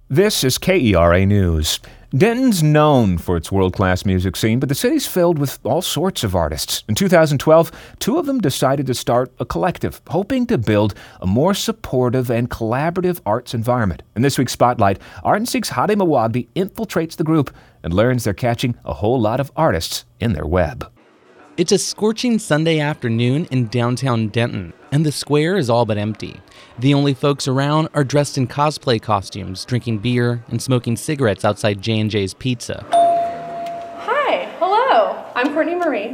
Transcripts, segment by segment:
This is KERA News. Denton's known for its world-class music scene, but the city's filled with all sorts of artists. In 2012, two of them decided to start a collective, hoping to build a more supportive and collaborative arts environment. In this week's Spotlight, Art and Seek's Hadi Mawagdi infiltrates the group and learns they're catching a whole lot of artists in their web. It's a scorching Sunday afternoon in downtown Denton, and the square is all but empty. The only folks around are dressed in cosplay costumes, drinking beer and smoking cigarettes outside J&J's Pizza. Hi, hello. I'm Courtney Marie.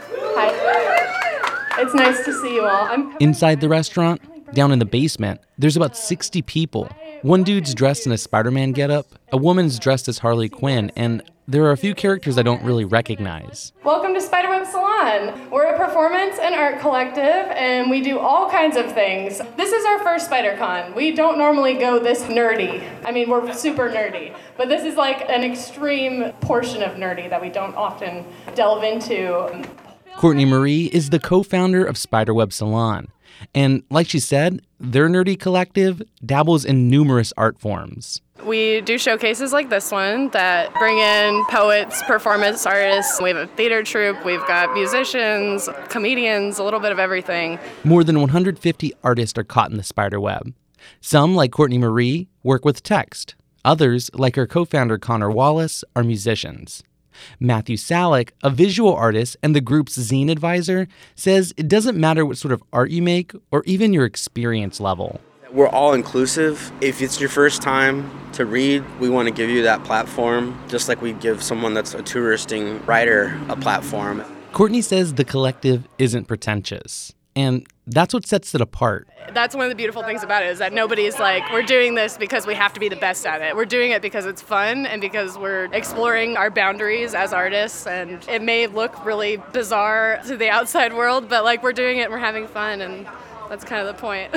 Hi. It's nice to see you all. Inside the restaurant, down in the basement, there's about 60 people. One dude's dressed in a Spider-Man getup, a woman's dressed as Harley Quinn, and there are a few characters I don't really recognize. Welcome to Spiderweb Salon. We're a performance and art collective, and we do all kinds of things. This is our first SpiderCon. We don't normally go this nerdy. I mean, we're super nerdy, but this is like an extreme portion of nerdy that we don't often delve into. Courtney Marie is the co-founder of Spiderweb Salon. And like she said, their nerdy collective dabbles in numerous art forms. We do showcases like this one that bring in poets, performance artists. We have a theater troupe, we've got musicians, comedians, a little bit of everything. More than 150 artists are caught in the spider web. Some, like Courtney Marie, work with text. Others, like her co-founder Connor Wallace, are musicians. Matthew Salick, a visual artist and the group's zine advisor, says it doesn't matter what sort of art you make or even your experience level. We're all inclusive. If it's your first time to read, we want to give you that platform, just like we give someone that's a touristing writer a platform. Courtney says the collective isn't pretentious, and that's what sets it apart. That's one of the beautiful things about it, is that nobody's like, we're doing this because we have to be the best at it. We're doing it because it's fun and because we're exploring our boundaries as artists, and it may look really bizarre to the outside world, but like we're doing it and we're having fun, and that's kind of the point.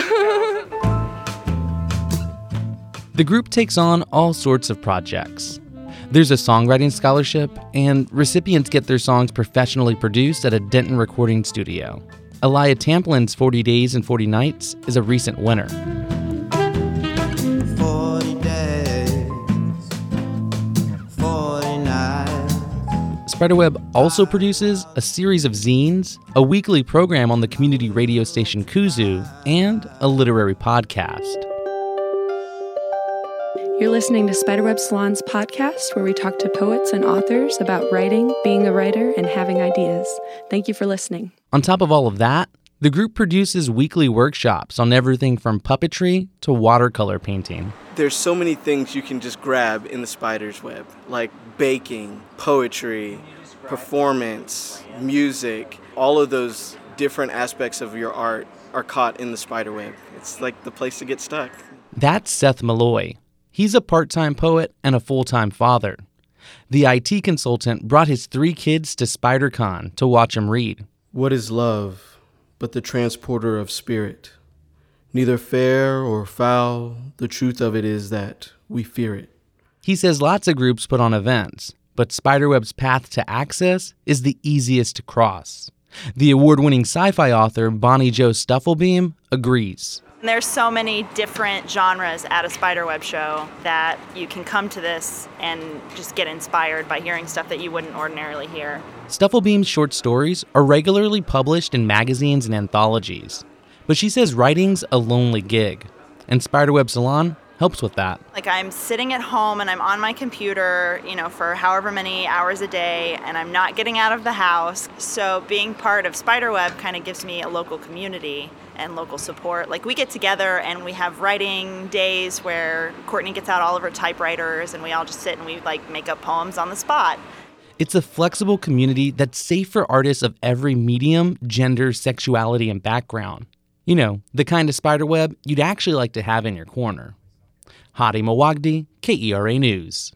The group takes on all sorts of projects. There's a songwriting scholarship, and recipients get their songs professionally produced at a Denton recording studio. Elia Tamplin's 40 Days and 40 Nights is a recent winner. 40 days, 40 nights. Spiderweb also produces a series of zines, a weekly program on the community radio station Kuzu, and a literary podcast. You're listening to Spiderweb Salon's podcast, where we talk to poets and authors about writing, being a writer, and having ideas. Thank you for listening. On top of all of that, the group produces weekly workshops on everything from puppetry to watercolor painting. There's so many things you can just grab in the spider's web, like baking, poetry, performance, music. All of those different aspects of your art are caught in the spider web. It's like the place to get stuck. That's Seth Malloy. He's a part-time poet and a full-time father. The IT consultant brought his 3 kids to SpiderCon to watch him read. What is love but the transporter of spirit? Neither fair or foul, the truth of it is that we fear it. He says lots of groups put on events, but Spiderweb's path to access is the easiest to cross. The award-winning sci-fi author Bonnie Jo Stufflebeam agrees. There's so many different genres at a Spiderweb show that you can come to this and just get inspired by hearing stuff that you wouldn't ordinarily hear. Stufflebeam's short stories are regularly published in magazines and anthologies, but she says writing's a lonely gig, and Spiderweb Salon helps with that. Like, I'm sitting at home and I'm on my computer, for however many hours a day, and I'm not getting out of the house. So being part of Spiderweb kind of gives me a local community and local support. Like, we get together and we have writing days where Courtney gets out all of her typewriters and we all just sit and we make up poems on the spot. It's a flexible community that's safe for artists of every medium, gender, sexuality, and background. The kind of spiderweb you'd actually like to have in your corner. Hadi Mawagdi, KERA News.